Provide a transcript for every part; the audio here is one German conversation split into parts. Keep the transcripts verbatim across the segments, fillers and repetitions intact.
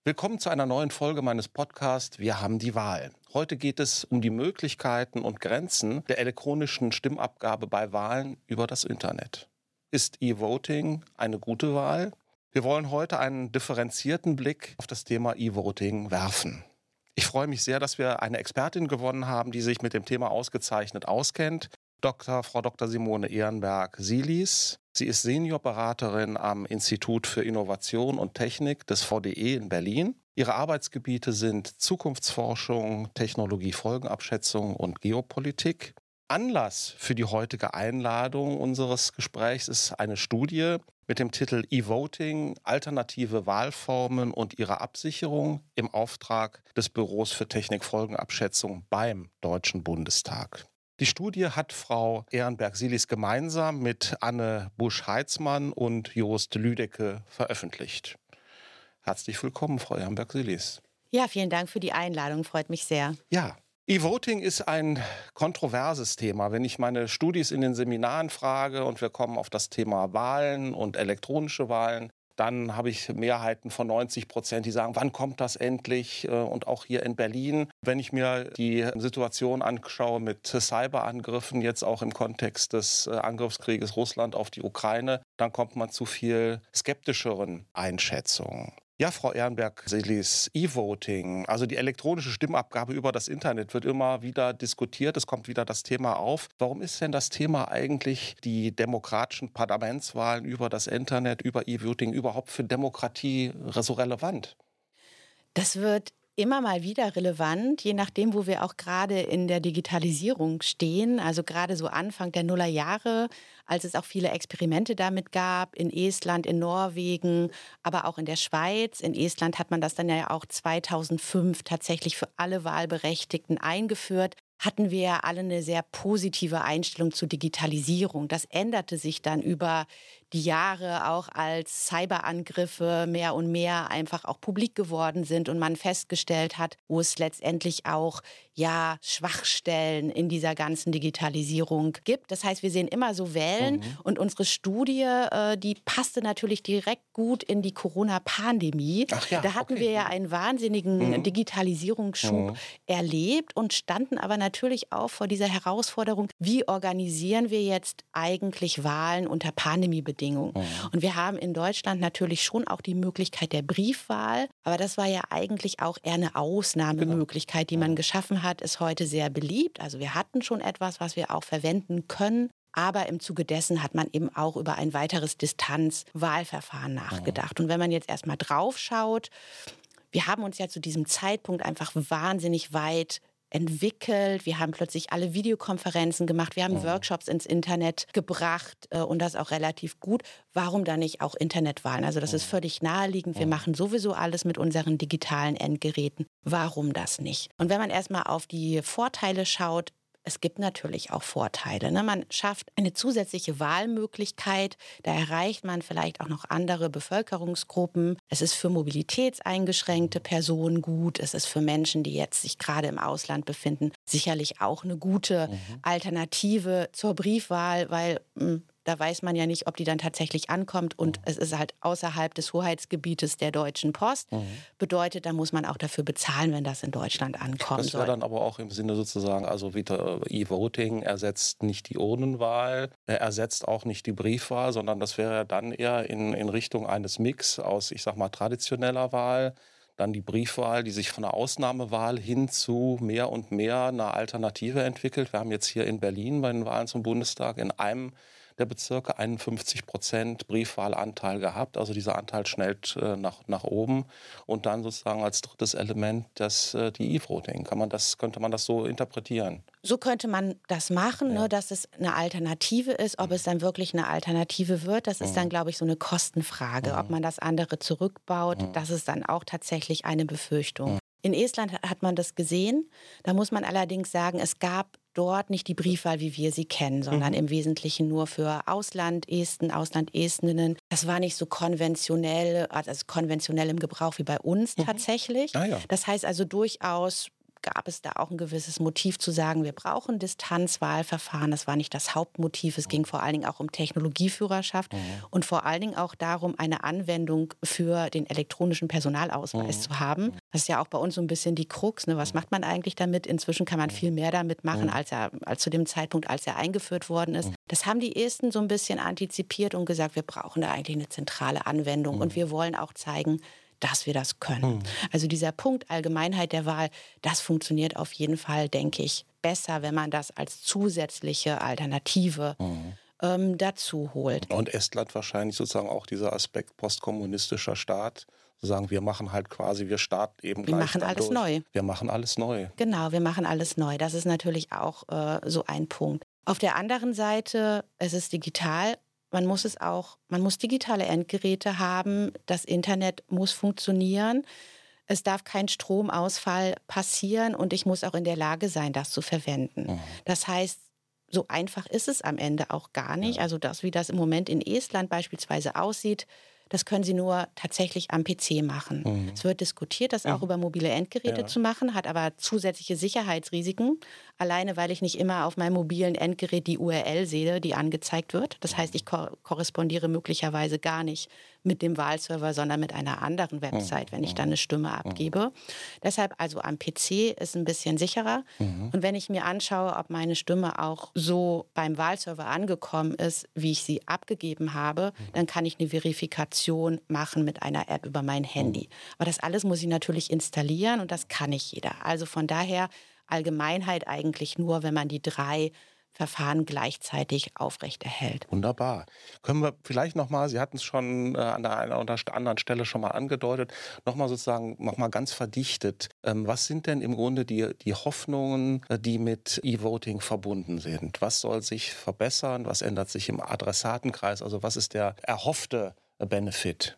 Willkommen zu einer neuen Folge meines Podcasts Wir haben die Wahl. Heute geht es um die Möglichkeiten und Grenzen der elektronischen Stimmabgabe bei Wahlen über das Internet. Ist E-Voting eine gute Wahl? Wir wollen heute einen differenzierten Blick auf das Thema E-Voting werfen. Ich freue mich sehr, dass wir eine Expertin gewonnen haben, die sich mit dem Thema ausgezeichnet auskennt. Doktor Frau Doktor Simone Ehrenberg-Sielis. Sie ist Seniorberaterin am Institut für Innovation und Technik des V D E in Berlin. Ihre Arbeitsgebiete sind Zukunftsforschung, Technologiefolgenabschätzung und Geopolitik. Anlass für die heutige Einladung unseres Gesprächs ist eine Studie mit dem Titel E-Voting, alternative Wahlformen und ihre Absicherung im Auftrag des Büros für Technikfolgenabschätzung beim Deutschen Bundestag. Die Studie hat Frau Ehrenberg-Sielis gemeinsam mit Anne Busch-Heitzmann und Joost Lüdecke veröffentlicht. Herzlich willkommen, Frau Ehrenberg-Sielis. Ja, vielen Dank für die Einladung, freut mich sehr. Ja, E-Voting ist ein kontroverses Thema. Wenn ich meine Studis in den Seminaren frage und wir kommen auf das Thema Wahlen und elektronische Wahlen, dann habe ich Mehrheiten von neunzig Prozent, die sagen, wann kommt das endlich? Und auch hier in Berlin, wenn ich mir die Situation anschaue mit Cyberangriffen, jetzt auch im Kontext des Angriffskrieges Russland auf die Ukraine, dann kommt man zu viel skeptischeren Einschätzungen. Ja, Frau Ehrenberg-Sielis, E-Voting, also die elektronische Stimmabgabe über das Internet wird immer wieder diskutiert. Es kommt wieder das Thema auf. Warum ist denn das Thema eigentlich die demokratischen Parlamentswahlen über das Internet, über E-Voting überhaupt für Demokratie so relevant? Das wird immer mal wieder relevant, je nachdem, wo wir auch gerade in der Digitalisierung stehen. Also gerade so Anfang der Nullerjahre, als es auch viele Experimente damit gab, in Estland, in Norwegen, aber auch in der Schweiz. In Estland hat man das dann ja auch zweitausendfünf tatsächlich für alle Wahlberechtigten eingeführt. Hatten wir ja alle eine sehr positive Einstellung zur Digitalisierung. Das änderte sich dann über die Jahre, auch als Cyberangriffe mehr und mehr einfach auch publik geworden sind und man festgestellt hat, wo es letztendlich auch ja Schwachstellen in dieser ganzen Digitalisierung gibt. Das heißt, wir sehen immer so Wellen mhm. und unsere Studie, äh, die passte natürlich direkt gut in die Corona-Pandemie. Ach ja, da hatten okay. wir ja einen wahnsinnigen mhm. Digitalisierungsschub mhm. erlebt und standen aber natürlich auch vor dieser Herausforderung, wie organisieren wir jetzt eigentlich Wahlen unter Pandemiebedingungen? Mhm. Und wir haben in Deutschland natürlich schon auch die Möglichkeit der Briefwahl, aber das war ja eigentlich auch eher eine Ausnahmemöglichkeit, die man mhm. geschaffen hat, ist heute sehr beliebt. Also wir hatten schon etwas, was wir auch verwenden können. Aber im Zuge dessen hat man eben auch über ein weiteres Distanzwahlverfahren nachgedacht. Mhm. Und wenn man jetzt erstmal drauf schaut, wir haben uns ja zu diesem Zeitpunkt einfach wahnsinnig weit entwickelt. Wir haben plötzlich alle Videokonferenzen gemacht. Wir haben mhm. Workshops ins Internet gebracht äh, und das auch relativ gut. Warum dann nicht auch Internetwahlen? Also das mhm. ist völlig naheliegend. Wir mhm. machen sowieso alles mit unseren digitalen Endgeräten. Warum das nicht? Und wenn man erstmal auf die Vorteile schaut, es gibt natürlich auch Vorteile. Ne? Man schafft eine zusätzliche Wahlmöglichkeit. Da erreicht man vielleicht auch noch andere Bevölkerungsgruppen. Es ist für mobilitätseingeschränkte Personen gut. Es ist für Menschen, die jetzt sich gerade im Ausland befinden, sicherlich auch eine gute mhm. Alternative zur Briefwahl, weil mh, da weiß man ja nicht, ob die dann tatsächlich ankommt. Und mhm. es ist halt außerhalb des Hoheitsgebietes der Deutschen Post. Mhm. Bedeutet, da muss man auch dafür bezahlen, wenn das in Deutschland ankommt. Das wäre dann aber auch im Sinne sozusagen, also wieder E-Voting ersetzt nicht die Urnenwahl, er ersetzt auch nicht die Briefwahl, sondern das wäre dann eher in, in Richtung eines Mix aus, ich sag mal, traditioneller Wahl, dann die Briefwahl, die sich von einer Ausnahmewahl hin zu mehr und mehr einer Alternative entwickelt. Wir haben jetzt hier in Berlin bei den Wahlen zum Bundestag in einem der Bezirke einundfünfzig Prozent Briefwahlanteil gehabt. Also dieser Anteil schnellt äh, nach, nach oben. Und dann sozusagen als drittes Element das, äh, die E-Voting. Kann man das, könnte man das so interpretieren? So könnte man das machen, ja. ne, dass es eine Alternative ist. Ob mhm. es dann wirklich eine Alternative wird, das ist mhm. dann, glaube ich, so eine Kostenfrage. Mhm. Ob man das andere zurückbaut, mhm. das ist dann auch tatsächlich eine Befürchtung. Mhm. In Estland hat man das gesehen. Da muss man allerdings sagen, es gab dort nicht die Briefwahl, wie wir sie kennen, sondern mhm. im Wesentlichen nur für Ausland-Esten, Ausland-Esteninnen. Das war nicht so konventionell, also konventionell im Gebrauch wie bei uns mhm. tatsächlich. Ah, ja. Das heißt also durchaus gab es da auch ein gewisses Motiv zu sagen, wir brauchen Distanzwahlverfahren. Das war nicht das Hauptmotiv. Es ging vor allen Dingen auch um Technologieführerschaft mhm. und vor allen Dingen auch darum, eine Anwendung für den elektronischen Personalausweis mhm. zu haben. Das ist ja auch bei uns so ein bisschen die Krux. Ne? Was macht man eigentlich damit? Inzwischen kann man viel mehr damit machen, als, er, als zu dem Zeitpunkt, als er eingeführt worden ist. Das haben die Esten so ein bisschen antizipiert und gesagt, wir brauchen da eigentlich eine zentrale Anwendung mhm. und wir wollen auch zeigen, dass wir das können. Mhm. Also dieser Punkt Allgemeinheit der Wahl, das funktioniert auf jeden Fall, denke ich, besser, wenn man das als zusätzliche Alternative mhm. ähm, dazu holt. Und Estland wahrscheinlich sozusagen auch dieser Aspekt postkommunistischer Staat, zu sagen, wir machen halt quasi, wir starten eben wir gleich machen alles durch. neu. Wir machen alles neu. Genau, wir machen alles neu. Das ist natürlich auch äh, so ein Punkt. Auf der anderen Seite, es ist digital. Man muss es auch, man muss digitale Endgeräte haben. Das Internet muss funktionieren. Es darf kein Stromausfall passieren und ich muss auch in der Lage sein, das zu verwenden. Mhm. Das heißt, so einfach ist es am Ende auch gar nicht. Ja. Also das, wie das im Moment in Estland beispielsweise aussieht, das können Sie nur tatsächlich am P C machen. Mhm. Es wird diskutiert, das auch mhm. über mobile Endgeräte ja. zu machen, hat aber zusätzliche Sicherheitsrisiken. Alleine, weil ich nicht immer auf meinem mobilen Endgerät die U R L sehe, die angezeigt wird. Das heißt, ich ko- korrespondiere möglicherweise gar nicht mit dem Wahlserver, sondern mit einer anderen Website, wenn ich dann eine Stimme abgebe. Deshalb also am P C ist ein bisschen sicherer. Mhm. Und wenn ich mir anschaue, ob meine Stimme auch so beim Wahlserver angekommen ist, wie ich sie abgegeben habe, dann kann ich eine Verifikation machen mit einer App über mein Handy. Aber das alles muss ich natürlich installieren und das kann nicht jeder. Also von daher Allgemeinheit eigentlich nur, wenn man die drei Verfahren gleichzeitig aufrechterhält. Wunderbar. Können wir vielleicht nochmal, Sie hatten es schon äh, an der einen oder anderen Stelle schon mal angedeutet, nochmal sozusagen nochmal ganz verdichtet. Ähm, was sind denn im Grunde die, die Hoffnungen, äh, die mit E-Voting verbunden sind? Was soll sich verbessern? Was ändert sich im Adressatenkreis? Also was ist der erhoffte äh, Benefit?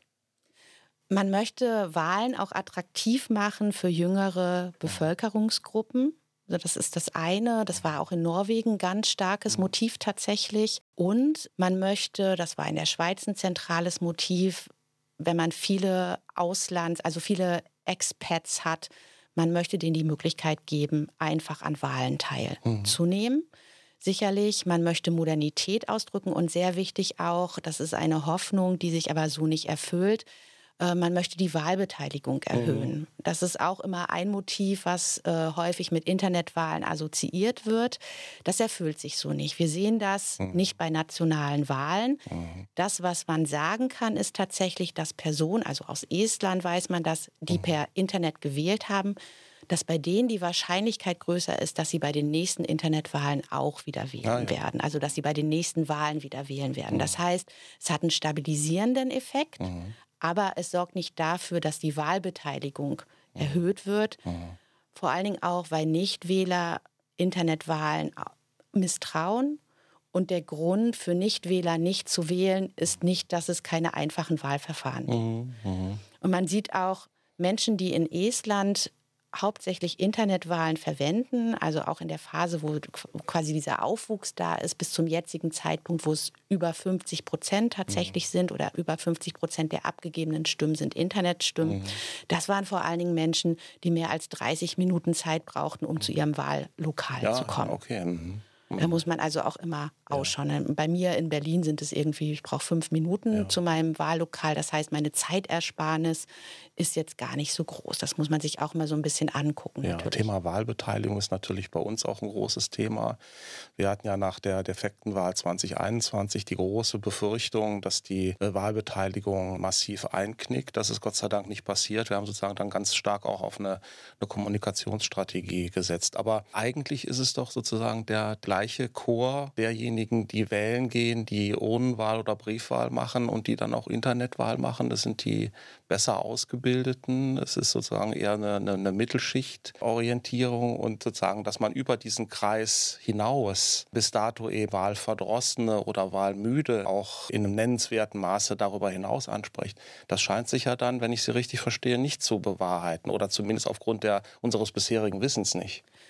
Man möchte Wahlen auch attraktiv machen für jüngere Bevölkerungsgruppen. Also das ist das eine. Das war auch in Norwegen ein ganz starkes Motiv tatsächlich. Und man möchte, das war in der Schweiz ein zentrales Motiv, wenn man viele Auslands-, also viele Expats hat, man möchte denen die Möglichkeit geben, einfach an Wahlen teilzunehmen. Mhm. Sicherlich, man möchte Modernität ausdrücken und sehr wichtig auch, das ist eine Hoffnung, die sich aber so nicht erfüllt, man möchte die Wahlbeteiligung erhöhen. Mhm. Das ist auch immer ein Motiv, was äh, häufig mit Internetwahlen assoziiert wird. Das erfüllt sich so nicht. Wir sehen das mhm. nicht bei nationalen Wahlen. Mhm. Das, was man sagen kann, ist tatsächlich, dass Personen, also aus Estland weiß man das, die mhm. per Internet gewählt haben, dass bei denen die Wahrscheinlichkeit größer ist, dass sie bei den nächsten Internetwahlen auch wieder wählen ah, ja. werden. Also dass sie bei den nächsten Wahlen wieder wählen werden. Mhm. Das heißt, es hat einen stabilisierenden Effekt, mhm. aber es sorgt nicht dafür, dass die Wahlbeteiligung mhm. erhöht wird. Mhm. Vor allen Dingen auch, weil Nichtwähler Internetwahlen misstrauen. Und der Grund für Nichtwähler nicht zu wählen, ist nicht, dass es keine einfachen Wahlverfahren gibt. Mhm. Mhm. Und man sieht auch Menschen, die in Estland hauptsächlich Internetwahlen verwenden, also auch in der Phase, wo quasi dieser Aufwuchs da ist, bis zum jetzigen Zeitpunkt, wo es über fünfzig Prozent tatsächlich mhm. sind oder über fünfzig Prozent der abgegebenen Stimmen sind Internetstimmen. Mhm. Das waren vor allen Dingen Menschen, die mehr als dreißig Minuten Zeit brauchten, um zu ihrem Wahllokal ja, zu kommen. Okay. Mhm. Da muss man also auch immer ausschauen. Ja. Bei mir in Berlin sind es irgendwie, ich brauche fünf Minuten ja. zu meinem Wahllokal. Das heißt, meine Zeitersparnis ist jetzt gar nicht so groß. Das muss man sich auch mal so ein bisschen angucken. Ja, Thema Wahlbeteiligung ist natürlich bei uns auch ein großes Thema. Wir hatten ja nach der defekten Wahl zwanzig einundzwanzig die große Befürchtung, dass die Wahlbeteiligung massiv einknickt. Das ist Gott sei Dank nicht passiert. Wir haben sozusagen dann ganz stark auch auf eine, eine Kommunikationsstrategie gesetzt. Aber eigentlich ist es doch sozusagen der gleiche Chor derjenigen, die wählen gehen, die Urnenwahl oder Briefwahl machen und die dann auch Internetwahl machen. Das sind die besser Ausgebildeten. Es ist sozusagen eher eine, eine, eine Mittelschichtorientierung und sozusagen, dass man über diesen Kreis hinaus bis dato eben Wahlverdrossene oder Wahlmüde auch in einem nennenswerten Maße darüber hinaus anspricht. Das scheint sich ja dann, wenn ich Sie richtig verstehe, nicht zu bewahrheiten oder zumindest aufgrund der, unseres bisherigen Wissens nicht.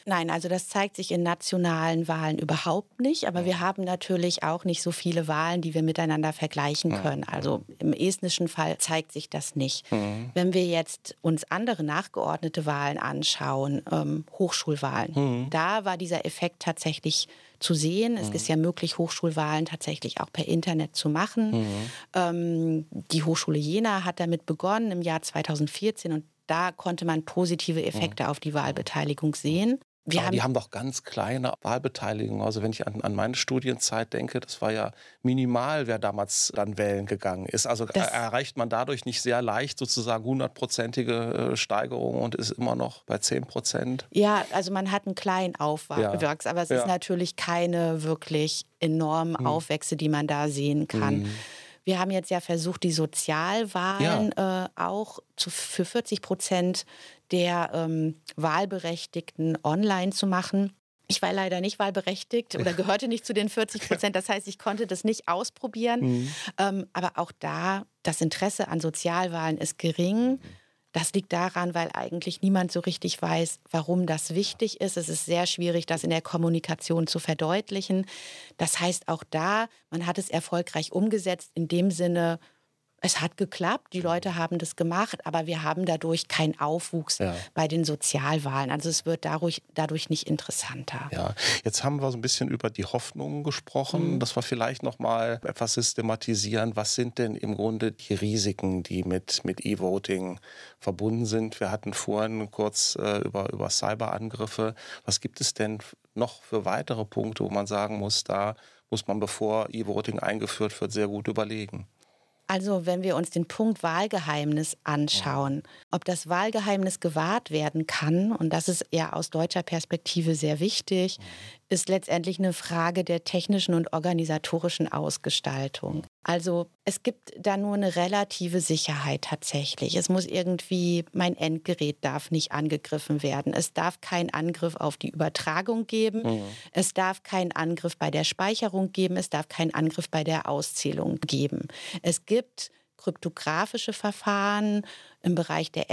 Nein, also das zeigt sich in nationalen Wahlen überhaupt nicht. Aber wir haben natürlich auch nicht so viele Wahlen, die wir miteinander vergleichen können. Also im estnischen Fall zeigt sich das nicht. Mhm. Wenn wir jetzt uns andere nachgeordnete Wahlen anschauen, ähm, Hochschulwahlen, mhm. da war dieser Effekt tatsächlich zu sehen. Mhm. Es ist ja möglich, Hochschulwahlen tatsächlich auch per Internet zu machen. Mhm. Ähm, die Hochschule Jena hat damit begonnen im Jahr zweitausendvierzehn und da konnte man positive Effekte mhm. auf die Wahlbeteiligung sehen. Wir Aber haben die haben doch ganz kleine Wahlbeteiligung. Also wenn ich an, an meine Studienzeit denke, das war ja minimal, wer damals dann wählen gegangen ist. Also das erreicht man dadurch nicht sehr leicht sozusagen hundertprozentige Steigerung und ist immer noch bei zehn Prozent. Ja, also man hat einen kleinen Aufwachs, ja. aber es ja. ist natürlich keine wirklich enormen hm. Aufwächse, die man da sehen kann. Hm. Wir haben jetzt ja versucht, die Sozialwahlen ja. äh, auch zu, für vierzig Prozent der ähm, Wahlberechtigten online zu machen. Ich war leider nicht wahlberechtigt oder gehörte nicht zu den vierzig Prozent. Das heißt, ich konnte das nicht ausprobieren. Mhm. Ähm, aber auch da, das Interesse an Sozialwahlen ist gering. Das liegt daran, weil eigentlich niemand so richtig weiß, warum das wichtig ist. Es ist sehr schwierig, das in der Kommunikation zu verdeutlichen. Das heißt auch da, man hat es erfolgreich umgesetzt in dem Sinne, es hat geklappt, die Leute haben das gemacht, aber wir haben dadurch keinen Aufwuchs ja. bei den Sozialwahlen. Also es wird dadurch, dadurch nicht interessanter. Ja, jetzt haben wir so ein bisschen über die Hoffnungen gesprochen, mhm. dass wir vielleicht noch mal etwas systematisieren. Was sind denn im Grunde die Risiken, die mit, mit E-Voting verbunden sind? Wir hatten vorhin kurz äh, über, über Cyberangriffe. Was gibt es denn noch für weitere Punkte, wo man sagen muss, da muss man, bevor E-Voting eingeführt wird, sehr gut überlegen? Also wenn wir uns den Punkt Wahlgeheimnis anschauen, ob das Wahlgeheimnis gewahrt werden kann, und das ist eher aus deutscher Perspektive sehr wichtig, ist letztendlich eine Frage der technischen und organisatorischen Ausgestaltung. Also es gibt da nur eine relative Sicherheit tatsächlich. Es muss irgendwie, mein Endgerät darf nicht angegriffen werden. Es darf keinen Angriff auf die Übertragung geben. Mhm. Es darf keinen Angriff bei der Speicherung geben. Es darf keinen Angriff bei der Auszählung geben. Es gibt kryptografische Verfahren im Bereich der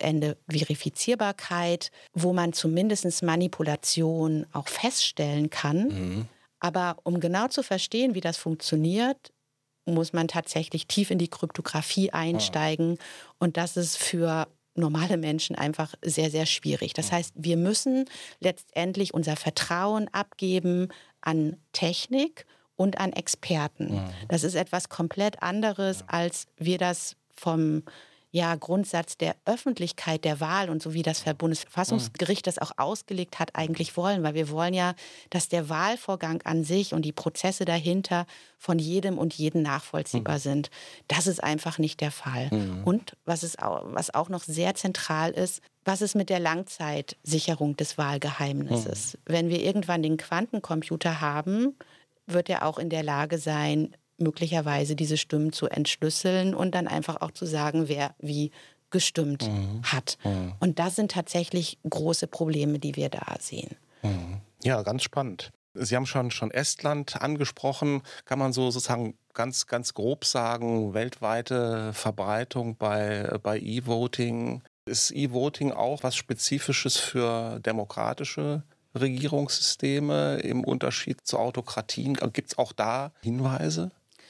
Ende-zu-Ende-Verifizierbarkeit, wo man zumindest Manipulation auch feststellen kann. Mhm. Aber um genau zu verstehen, wie das funktioniert, muss man tatsächlich tief in die Kryptographie einsteigen. Ah. Und das ist für normale Menschen einfach sehr, sehr schwierig. Das heißt, wir müssen letztendlich unser Vertrauen abgeben an Technik und an Experten. Mhm. Das ist etwas komplett anderes, als wir das vom ja, Grundsatz der Öffentlichkeit der Wahl und so wie das Bundesverfassungsgericht das auch ausgelegt hat, eigentlich wollen. Weil wir wollen ja, dass der Wahlvorgang an sich und die Prozesse dahinter von jedem und jeden nachvollziehbar mhm. sind. Das ist einfach nicht der Fall. Mhm. Und was, ist auch, was auch noch sehr zentral ist, was ist mit der Langzeitsicherung des Wahlgeheimnisses? Mhm. Wenn wir irgendwann den Quantencomputer haben, wird er auch in der Lage sein, möglicherweise diese Stimmen zu entschlüsseln und dann einfach auch zu sagen, wer wie gestimmt mhm. hat. Mhm. Und das sind tatsächlich große Probleme, die wir da sehen. Mhm. Ja, ganz spannend. Sie haben schon, schon Estland angesprochen. Kann man so sozusagen ganz, ganz grob sagen, weltweite Verbreitung bei, bei E-Voting? Ist E-Voting auch was Spezifisches für demokratische Regierungssysteme im Unterschied zu Autokratien? Gibt es auch da Hinweise?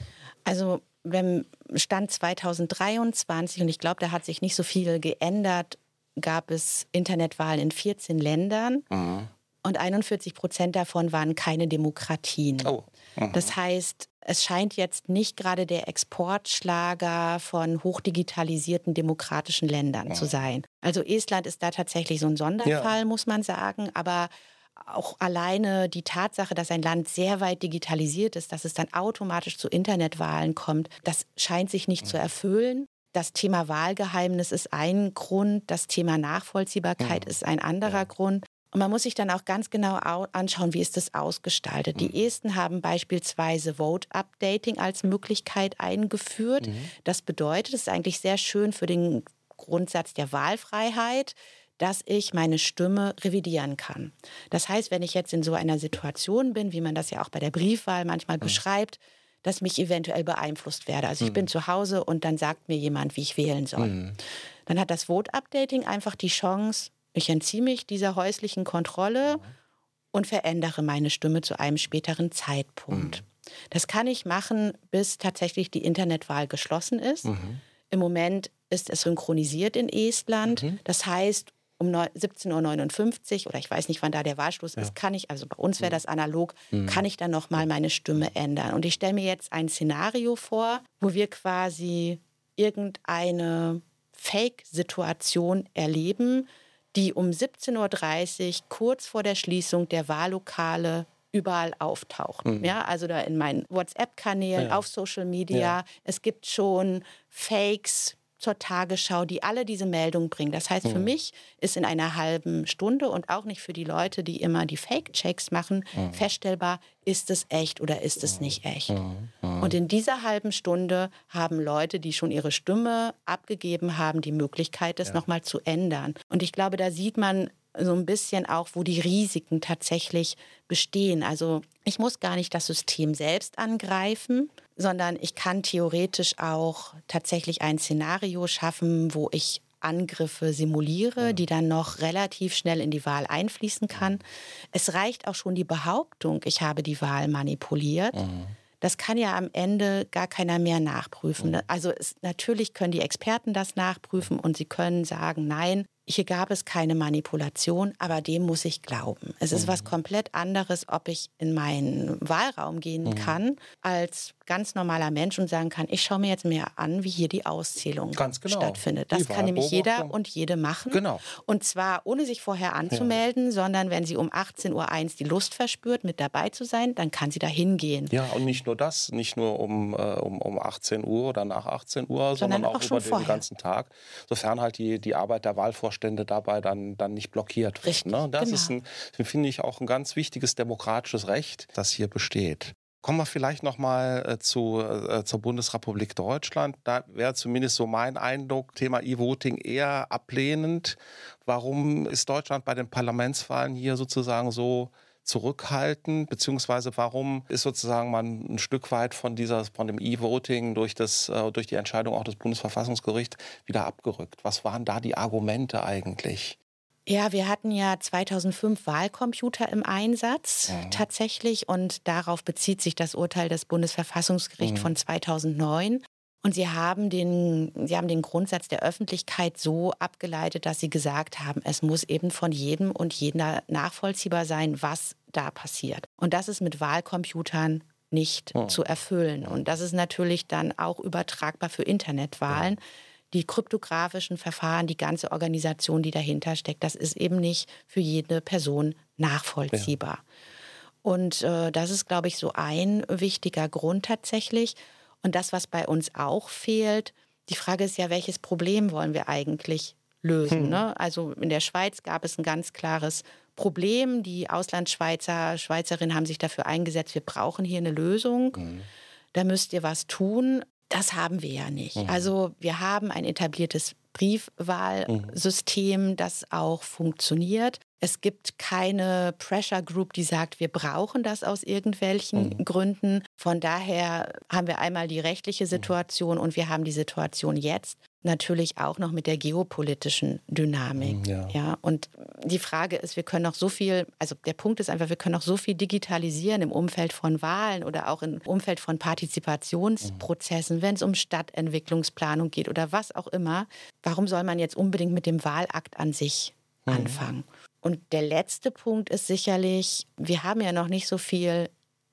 Also wenn Stand zweitausenddreiundzwanzig, und ich glaube, da hat sich nicht so viel geändert, gab es Internetwahlen in vierzehn Ländern mhm. und einundvierzig Prozent davon waren keine Demokratien. Oh. Mhm. Das heißt, es scheint jetzt nicht gerade der Exportschlager von hochdigitalisierten demokratischen Ländern mhm. zu sein. Also Estland ist da tatsächlich so ein Sonderfall, ja. muss man sagen, aber auch alleine die Tatsache, dass ein Land sehr weit digitalisiert ist, dass es dann automatisch zu Internetwahlen kommt, das scheint sich nicht mhm. zu erfüllen. Das Thema Wahlgeheimnis ist ein Grund, das Thema Nachvollziehbarkeit mhm. ist ein anderer ja. Grund. Und man muss sich dann auch ganz genau anschauen, wie ist das ausgestaltet. Mhm. Die Esten haben beispielsweise Vote-Updating als Möglichkeit eingeführt. Mhm. Das bedeutet, es ist eigentlich sehr schön für den Grundsatz der Wahlfreiheit, dass ich meine Stimme revidieren kann. Das heißt, wenn ich jetzt in so einer Situation bin, wie man das ja auch bei der Briefwahl manchmal mhm. beschreibt, dass mich eventuell beeinflusst werde. Also ich mhm. bin zu Hause und dann sagt mir jemand, wie ich wählen soll. Mhm. Dann hat das Vote-Updating einfach die Chance, Ich entziehe mich dieser häuslichen Kontrolle und verändere meine Stimme zu einem späteren Zeitpunkt. Mhm. Das kann ich machen, bis tatsächlich die Internetwahl geschlossen ist. Mhm. Im Moment ist es synchronisiert in Estland. Mhm. Das heißt, um siebzehn Uhr neunundfünfzig oder ich weiß nicht, wann da der Wahlschluss ja. ist, kann ich, also bei uns wäre das analog, mhm. kann ich dann nochmal meine Stimme ändern. Und ich stelle mir jetzt ein Szenario vor, wo wir quasi irgendeine Fake-Situation erleben, die um siebzehn Uhr dreißig kurz vor der Schließung der Wahllokale überall auftaucht. Mhm. Ja, also da in meinen WhatsApp-Kanälen, ja. auf Social Media. Ja. Es gibt schon Fakes zur Tagesschau, die alle diese Meldung bringen. Das heißt, für mhm. mich ist in einer halben Stunde und auch nicht für die Leute, die immer die Fake-Checks machen, mhm. feststellbar, ist es echt oder ist es nicht echt. Mhm. Mhm. Und in dieser halben Stunde haben Leute, die schon ihre Stimme abgegeben haben, die Möglichkeit, das ja. nochmal zu ändern. Und ich glaube, da sieht man so ein bisschen auch, wo die Risiken tatsächlich bestehen. Also ich muss gar nicht das System selbst angreifen, sondern ich kann theoretisch auch tatsächlich ein Szenario schaffen, wo ich Angriffe simuliere, ja. die dann noch relativ schnell in die Wahl einfließen kann. Mhm. Es reicht auch schon die Behauptung, ich habe die Wahl manipuliert. Mhm. Das kann ja am Ende gar keiner mehr nachprüfen. Mhm. Also es, natürlich können die Experten das nachprüfen und sie können sagen, nein, hier gab es keine Manipulation, aber dem muss ich glauben. Es ist mhm. was komplett anderes, ob ich in meinen Wahlraum gehen mhm. kann, als ganz normaler Mensch und sagen kann, ich schaue mir jetzt mehr an, wie hier die Auszählung ganz genau. stattfindet. Das kann nämlich jeder und jede machen. Genau. Und zwar ohne sich vorher anzumelden, ja. sondern wenn sie um achtzehn Uhr eins die Lust verspürt, mit dabei zu sein, dann kann sie da hingehen. Ja, und nicht nur das, nicht nur um, äh, um, um achtzehn Uhr oder nach achtzehn Uhr, sondern, sondern auch, auch über den vorher. ganzen Tag, sofern halt die, die Arbeit der Wahlvorstände dabei dann, dann nicht blockiert wird. Richtig, ne? Das genau. ist, ein, finde ich, auch ein ganz wichtiges demokratisches Recht, das hier besteht. Kommen wir vielleicht noch mal äh, zu, äh, zur Bundesrepublik Deutschland. Da wäre zumindest so mein Eindruck, Thema E-Voting eher ablehnend. Warum ist Deutschland bei den Parlamentswahlen hier sozusagen so zurückhaltend? Beziehungsweise warum ist sozusagen man ein Stück weit von, dieser, von dem E-Voting durch, das, äh, durch die Entscheidung auch des Bundesverfassungsgerichts wieder abgerückt? Was waren da die Argumente eigentlich? Ja, wir hatten ja zweitausendfünf Wahlcomputer im Einsatz mhm. tatsächlich und darauf bezieht sich das Urteil des Bundesverfassungsgerichts mhm. von zweitausendneun. Und sie haben, den, sie haben den Grundsatz der Öffentlichkeit so abgeleitet, dass sie gesagt haben, es muss eben von jedem und jeder nachvollziehbar sein, was da passiert. Und das ist mit Wahlcomputern nicht mhm. zu erfüllen. Und das ist natürlich dann auch übertragbar für Internetwahlen. Ja. Die kryptografischen Verfahren, die ganze Organisation, die dahinter steckt, das ist eben nicht für jede Person nachvollziehbar. Ja. Und äh, das ist, glaube ich, so ein wichtiger Grund tatsächlich. Und das, was bei uns auch fehlt, die Frage ist ja, welches Problem wollen wir eigentlich lösen? Hm. Ne? Also in der Schweiz gab es ein ganz klares Problem. Die Auslandsschweizer, Schweizerinnen haben sich dafür eingesetzt, wir brauchen hier eine Lösung. Hm. Da müsst ihr was tun. Das haben wir ja nicht. Mhm. Also wir haben ein etabliertes Briefwahlsystem, das auch funktioniert. Es gibt keine Pressure Group, die sagt, wir brauchen das aus irgendwelchen mhm. Gründen. Von daher haben wir einmal die rechtliche Situation mhm. und wir haben die Situation jetzt natürlich auch noch mit der geopolitischen Dynamik. Ja. Ja, und die Frage ist, wir können noch so viel, also der Punkt ist einfach, wir können noch so viel digitalisieren im Umfeld von Wahlen oder auch im Umfeld von Partizipationsprozessen, mhm. wenn es um Stadtentwicklungsplanung geht oder was auch immer. Warum soll man jetzt unbedingt mit dem Wahlakt an sich mhm. anfangen? Und der letzte Punkt ist sicherlich, wir haben ja noch nicht so viel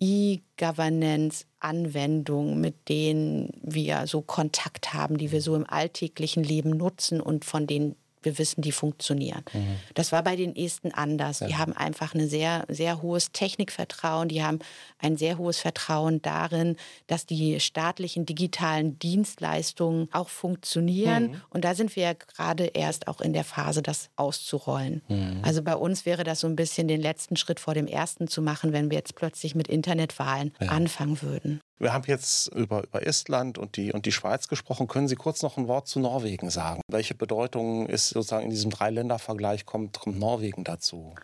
E-Governance-Anwendungen, mit denen wir so Kontakt haben, die wir so im alltäglichen Leben nutzen und von denen wir wissen, die funktionieren. Mhm. Das war bei den Esten anders. Ja. Die haben einfach ein sehr, sehr hohes Technikvertrauen. Die haben ein sehr hohes Vertrauen darin, dass die staatlichen digitalen Dienstleistungen auch funktionieren. Mhm. Und da sind wir ja gerade erst auch in der Phase, das auszurollen. Mhm. Also bei uns wäre das so ein bisschen den letzten Schritt vor dem ersten zu machen, wenn wir jetzt plötzlich mit Internetwahlen ja. anfangen würden. Wir haben jetzt über, über Estland und die, und die Schweiz gesprochen. Können Sie kurz noch ein Wort zu Norwegen sagen? Welche Bedeutung ist sozusagen in diesem Drei-Länder-Vergleich kommt, kommt Norwegen dazu?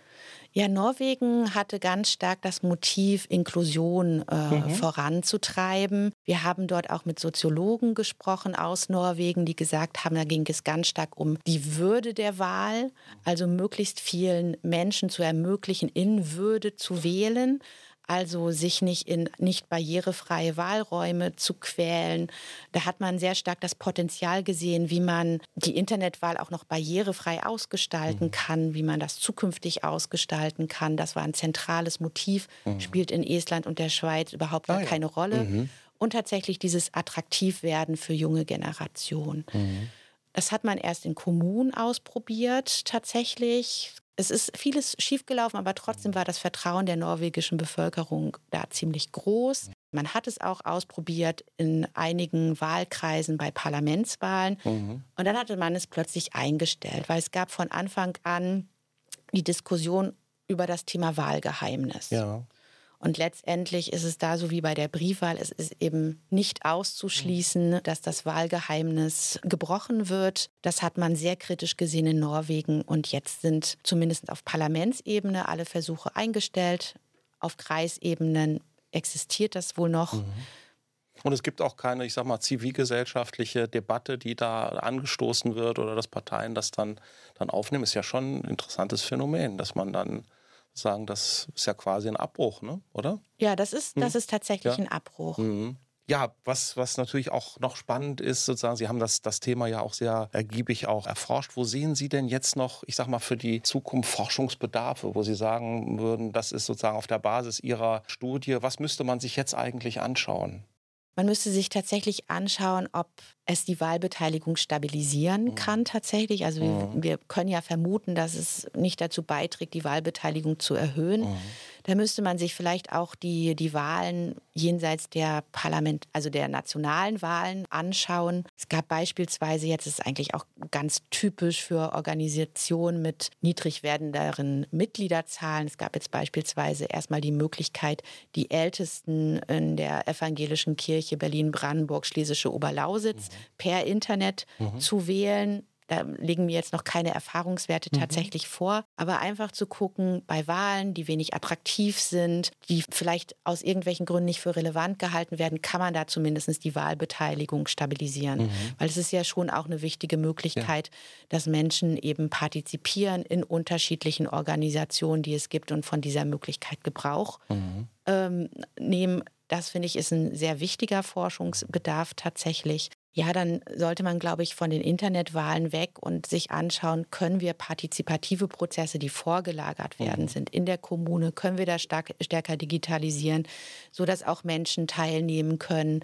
Ja, Norwegen hatte ganz stark das Motiv, Inklusion äh, mhm. voranzutreiben. Wir haben dort auch mit Soziologen gesprochen aus Norwegen, die gesagt haben, da ging es ganz stark um die Würde der Wahl, also möglichst vielen Menschen zu ermöglichen, in Würde zu wählen. Also sich nicht in nicht barrierefreie Wahlräume zu quälen. Da hat man sehr stark das Potenzial gesehen, wie man die Internetwahl auch noch barrierefrei ausgestalten kann, wie man das zukünftig ausgestalten kann. Das war ein zentrales Motiv, mhm. spielt in Estland und der Schweiz überhaupt gar ah, ja. keine Rolle. Mhm. Und tatsächlich dieses Attraktivwerden für junge Generationen. Mhm. Das hat man erst in Kommunen ausprobiert, tatsächlich. Es ist vieles schiefgelaufen, aber trotzdem war das Vertrauen der norwegischen Bevölkerung da ziemlich groß. Man hat es auch ausprobiert in einigen Wahlkreisen bei Parlamentswahlen. Mhm. Und dann hatte man es plötzlich eingestellt, weil es gab von Anfang an die Diskussion über das Thema Wahlgeheimnis. Ja. Und letztendlich ist es da so wie bei der Briefwahl, es ist eben nicht auszuschließen, dass das Wahlgeheimnis gebrochen wird. Das hat man sehr kritisch gesehen in Norwegen. Und jetzt sind zumindest auf Parlamentsebene alle Versuche eingestellt. Auf Kreisebenen existiert das wohl noch. Mhm. Und es gibt auch keine, ich sag mal, zivilgesellschaftliche Debatte, die da angestoßen wird oder dass Parteien das dann, dann aufnehmen. Ist ja schon ein interessantes Phänomen, dass man dann sagen, das ist ja quasi ein Abbruch, ne? Oder? Ja, das ist, das ist tatsächlich ja. ein Abbruch. Mhm. Ja, was, was natürlich auch noch spannend ist, sozusagen, Sie haben das, das Thema ja auch sehr ergiebig auch erforscht. Wo sehen Sie denn jetzt noch, ich sag mal, für die Zukunft Forschungsbedarfe, wo Sie sagen würden, das ist sozusagen auf der Basis Ihrer Studie, was müsste man sich jetzt eigentlich anschauen? Man müsste sich tatsächlich anschauen, ob es die Wahlbeteiligung stabilisieren mhm. kann tatsächlich. Also mhm. wir, wir können ja vermuten, dass es nicht dazu beiträgt, die Wahlbeteiligung zu erhöhen. Mhm. Da müsste man sich vielleicht auch die, die Wahlen jenseits der Parlament, also der nationalen Wahlen anschauen. Es gab beispielsweise, jetzt ist es eigentlich auch ganz typisch für Organisationen mit niedrig werdenderen Mitgliederzahlen. Es gab jetzt beispielsweise erstmal die Möglichkeit, die Ältesten in der evangelischen Kirche Berlin-Brandenburg, Schlesische Oberlausitz mhm. per Internet mhm. zu wählen. Da liegen mir jetzt noch keine Erfahrungswerte mhm. tatsächlich vor. Aber einfach zu gucken, bei Wahlen, die wenig attraktiv sind, die vielleicht aus irgendwelchen Gründen nicht für relevant gehalten werden, kann man da zumindest die Wahlbeteiligung stabilisieren. Mhm. Weil es ist ja schon auch eine wichtige Möglichkeit, ja. dass Menschen eben partizipieren in unterschiedlichen Organisationen, die es gibt und von dieser Möglichkeit Gebrauch mhm. ähm, nehmen. Das, finde ich, ist ein sehr wichtiger Forschungsbedarf tatsächlich. Ja, dann sollte man, glaube ich, von den Internetwahlen weg und sich anschauen, können wir partizipative Prozesse, die vorgelagert werden, mhm. sind in der Kommune, können wir da stark, stärker digitalisieren, sodass auch Menschen teilnehmen können,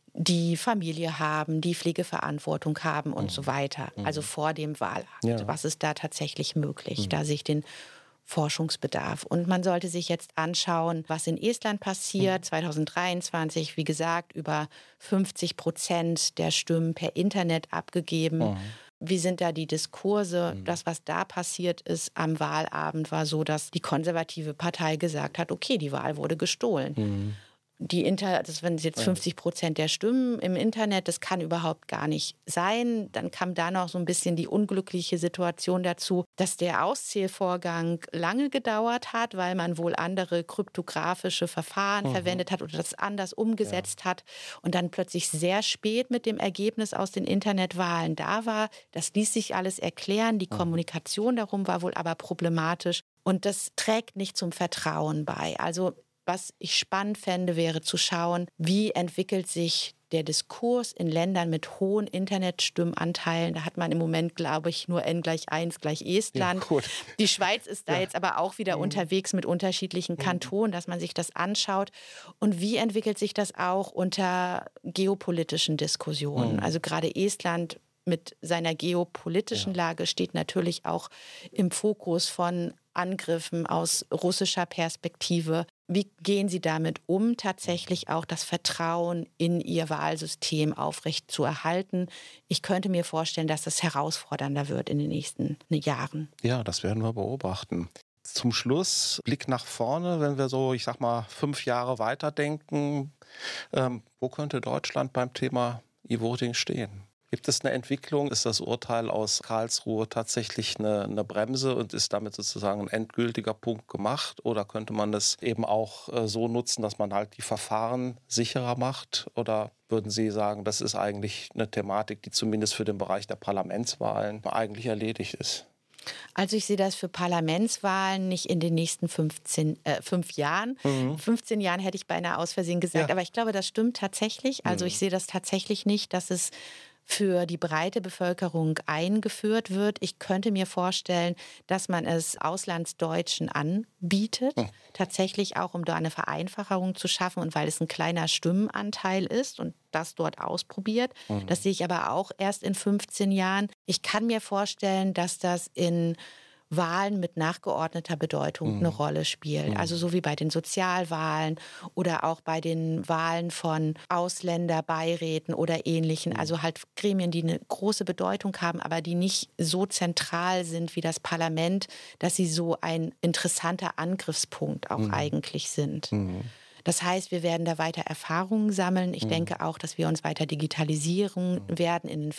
die Familie haben, die Pflegeverantwortung haben und mhm. so weiter. Mhm. Also vor dem Wahlakt. Ja. Was ist da tatsächlich möglich? Mhm. Da sich den Forschungsbedarf. Und man sollte sich jetzt anschauen, was in Estland passiert. zwanzig dreiundzwanzig, wie gesagt, über fünfzig Prozent der Stimmen per Internet abgegeben. Mhm. Wie sind da die Diskurse? Mhm. Das, was da passiert ist am Wahlabend, war so, dass die konservative Partei gesagt hat, okay, die Wahl wurde gestohlen. Mhm. Die Inter, das sind jetzt fünfzig Prozent der Stimmen im Internet, das kann überhaupt gar nicht sein. Dann kam da noch so ein bisschen die unglückliche Situation dazu, dass der Auszählvorgang lange gedauert hat, weil man wohl andere kryptografische Verfahren mhm. verwendet hat oder das anders umgesetzt ja. hat und dann plötzlich sehr spät mit dem Ergebnis aus den Internetwahlen da war. Das ließ sich alles erklären. Die mhm. Kommunikation darum war wohl aber problematisch und das trägt nicht zum Vertrauen bei. Also was ich spannend fände, wäre zu schauen, wie entwickelt sich der Diskurs in Ländern mit hohen Internetstimmenanteilen. Da hat man im Moment, glaube ich, nur N gleich eins gleich Estland. Ja, die Schweiz ist da ja. jetzt aber auch wieder mhm. unterwegs mit unterschiedlichen Kantonen, dass man sich das anschaut. Und wie entwickelt sich das auch unter geopolitischen Diskussionen? Mhm. Also gerade Estland mit seiner geopolitischen ja. Lage steht natürlich auch im Fokus von Angriffen aus russischer Perspektive. Wie gehen Sie damit um, tatsächlich auch das Vertrauen in Ihr Wahlsystem aufrecht zu erhalten? Ich könnte mir vorstellen, dass das herausfordernder wird in den nächsten Jahren. Ja, das werden wir beobachten. Zum Schluss, Blick nach vorne, wenn wir so, ich sag mal, fünf Jahre weiterdenken. Ähm, wo könnte Deutschland beim Thema E-Voting stehen? Gibt es eine Entwicklung? Ist das Urteil aus Karlsruhe tatsächlich eine, eine Bremse und ist damit sozusagen ein endgültiger Punkt gemacht? Oder könnte man das eben auch äh, so nutzen, dass man halt die Verfahren sicherer macht? Oder würden Sie sagen, das ist eigentlich eine Thematik, die zumindest für den Bereich der Parlamentswahlen eigentlich erledigt ist? Also ich sehe das für Parlamentswahlen nicht in den nächsten fünfzehn, äh, fünf Jahren. Mhm. fünfzehn Jahren hätte ich beinahe aus Versehen gesagt, Ja. aber ich glaube, das stimmt tatsächlich. Also Mhm. ich sehe das tatsächlich nicht, dass es für die breite Bevölkerung eingeführt wird. Ich könnte mir vorstellen, dass man es Auslandsdeutschen anbietet, Mhm. tatsächlich auch, um da eine Vereinfachung zu schaffen und weil es ein kleiner Stimmenanteil ist und das dort ausprobiert. Mhm. Das sehe ich aber auch erst in fünfzehn Jahren. Ich kann mir vorstellen, dass das in Wahlen mit nachgeordneter Bedeutung Mhm. eine Rolle spielt. Mhm. Also so wie bei den Sozialwahlen oder auch bei den Wahlen von Ausländerbeiräten oder Ähnlichen. Mhm. Also halt Gremien, die eine große Bedeutung haben, aber die nicht so zentral sind wie das Parlament, dass sie so ein interessanter Angriffspunkt auch Mhm. eigentlich sind. Mhm. Das heißt, wir werden da weiter Erfahrungen sammeln. Ich Mhm. denke auch, dass wir uns weiter digitalisieren werden in den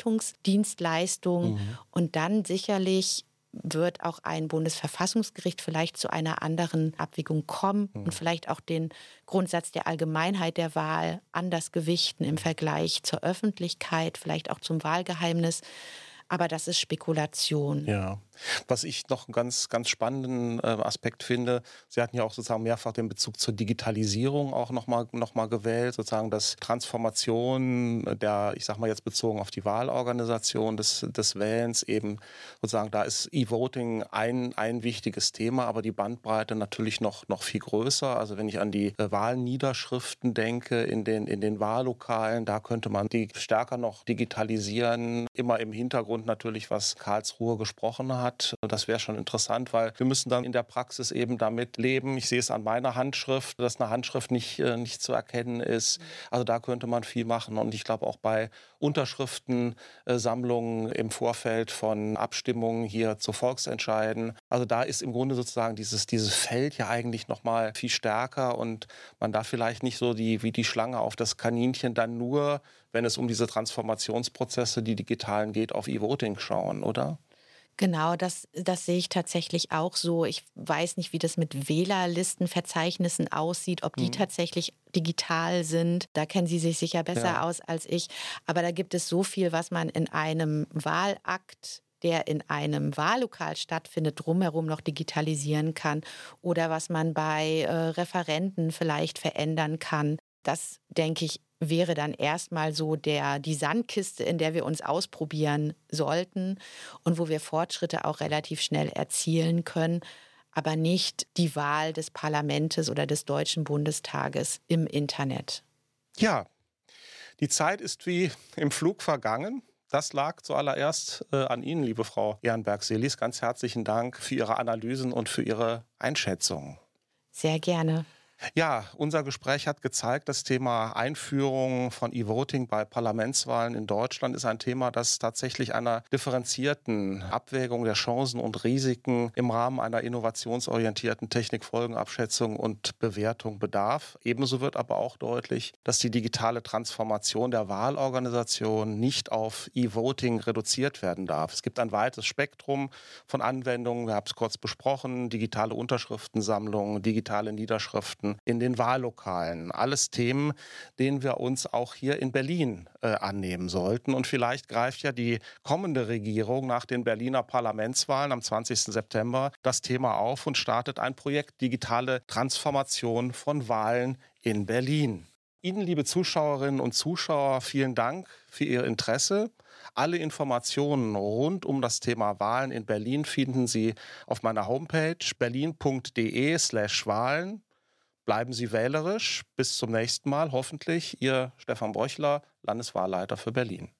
Verwaltungsdienstleistungen. Mhm. Und dann sicherlich wird auch ein Bundesverfassungsgericht vielleicht zu einer anderen Abwägung kommen Mhm. und vielleicht auch den Grundsatz der Allgemeinheit der Wahl anders gewichten im Vergleich zur Öffentlichkeit, vielleicht auch zum Wahlgeheimnis. Aber das ist Spekulation. Ja, was ich noch einen ganz, ganz spannenden äh, Aspekt finde, Sie hatten ja auch sozusagen mehrfach den Bezug zur Digitalisierung auch nochmal noch mal gewählt, sozusagen dass Transformation der, ich sag mal jetzt bezogen auf die Wahlorganisation des, des Wählens eben sozusagen, da ist E-Voting ein, ein wichtiges Thema, aber die Bandbreite natürlich noch, noch viel größer. Also wenn ich an die äh, Wahlniederschriften denke in den, in den Wahllokalen, da könnte man die stärker noch digitalisieren, immer im Hintergrund natürlich, was Karlsruhe gesprochen hat. Das wäre schon interessant, weil wir müssen dann in der Praxis eben damit leben. Ich sehe es an meiner Handschrift, dass eine Handschrift nicht, äh, nicht zu erkennen ist. Also da könnte man viel machen. Und ich glaube auch bei Unterschriftensammlungen im Vorfeld von Abstimmungen hier zu Volksentscheiden. Also da ist im Grunde sozusagen dieses, dieses Feld ja eigentlich noch mal viel stärker und man darf vielleicht nicht so die, wie die Schlange auf das Kaninchen dann nur, wenn es um diese Transformationsprozesse, die digitalen geht, auf E-Voting schauen, oder? Genau, das, das sehe ich tatsächlich auch so. Ich weiß nicht, wie das mit Wählerlistenverzeichnissen aussieht, ob die Mhm. tatsächlich digital sind. Da kennen Sie sich sicher besser Ja. aus als ich. Aber da gibt es so viel, was man in einem Wahlakt, der in einem Wahllokal stattfindet, drumherum noch digitalisieren kann oder was man bei äh, Referenden vielleicht verändern kann. Das, denke ich, wäre dann erstmal so der, die Sandkiste, in der wir uns ausprobieren sollten und wo wir Fortschritte auch relativ schnell erzielen können, aber nicht die Wahl des Parlaments oder des Deutschen Bundestages im Internet. Ja, die Zeit ist wie im Flug vergangen. Das lag zuallererst äh, an Ihnen, liebe Frau Ehrenberg-Seelis. Ganz herzlichen Dank für Ihre Analysen und für Ihre Einschätzungen. Sehr gerne. Ja, unser Gespräch hat gezeigt, das Thema Einführung von E-Voting bei Parlamentswahlen in Deutschland ist ein Thema, das tatsächlich einer differenzierten Abwägung der Chancen und Risiken im Rahmen einer innovationsorientierten Technikfolgenabschätzung und Bewertung bedarf. Ebenso wird aber auch deutlich, dass die digitale Transformation der Wahlorganisation nicht auf E-Voting reduziert werden darf. Es gibt ein weites Spektrum von Anwendungen, wir haben es kurz besprochen, digitale Unterschriftensammlungen, digitale Niederschriften in den Wahllokalen. Alles Themen, denen wir uns auch hier in Berlin äh, annehmen sollten. Und vielleicht greift ja die kommende Regierung nach den Berliner Parlamentswahlen am zwanzigsten September das Thema auf und startet ein Projekt Digitale Transformation von Wahlen in Berlin. Ihnen, liebe Zuschauerinnen und Zuschauer, vielen Dank für Ihr Interesse. Alle Informationen rund um das Thema Wahlen in Berlin finden Sie auf meiner Homepage berlin punkt de slash Wahlen. Bleiben Sie wählerisch. Bis zum nächsten Mal, hoffentlich. Ihr Stefan Bröchler, Landeswahlleiter für Berlin.